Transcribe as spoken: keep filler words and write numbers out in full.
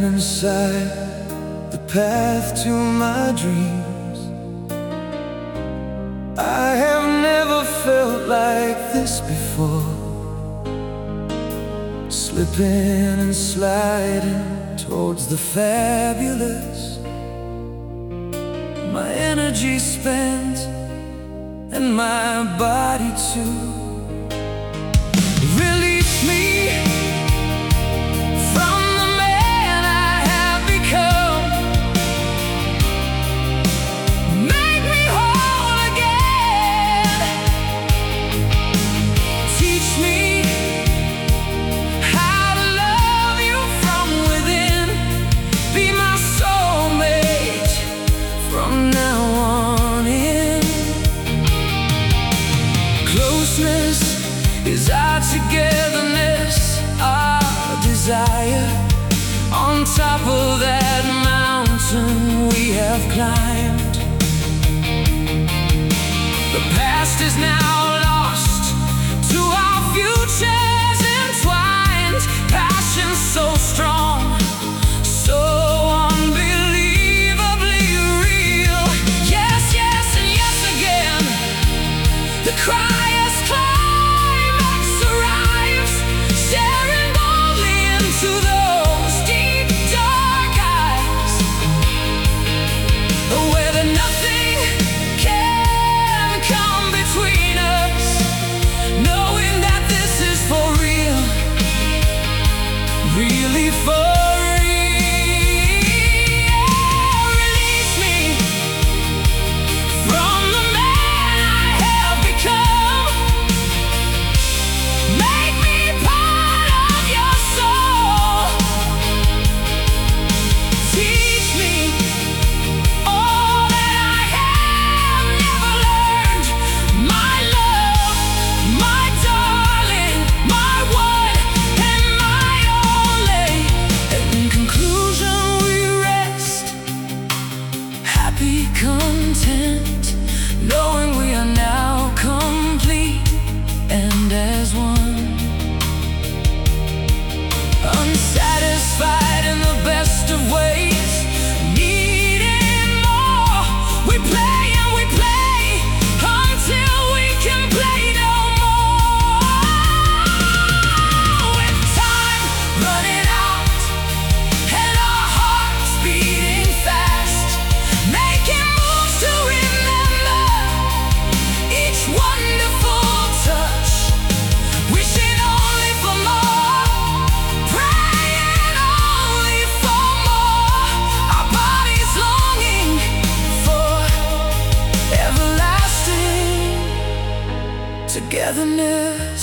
inside the path to my dreams. I have never felt like this before, slipping and sliding towards the fabulous. My energy spent, and my body too. Release me from the man I have become. Make me whole again. Teach me how to love you from within. Be my soulmate from now on in. Closeness is our togetherness, our desire. On top of that mountain we have climbed. The past is now lost, to our futures entwined. Passion so strong, so unbelievably real. Yes, yes, and yes again. The cry has climax arrives, staring boldly into those deep dark eyes, where the nothing can come between us, knowing that this is for real, really for content, knowing we are now complete and as one. Unsatisfied in the best of ways, needing more. We play and we play until we can play no more. With time running out and our hearts beating fast, making moves to remember each wonderful touch, wishing only for more, praying only for more. Our bodies longing for everlasting togetherness.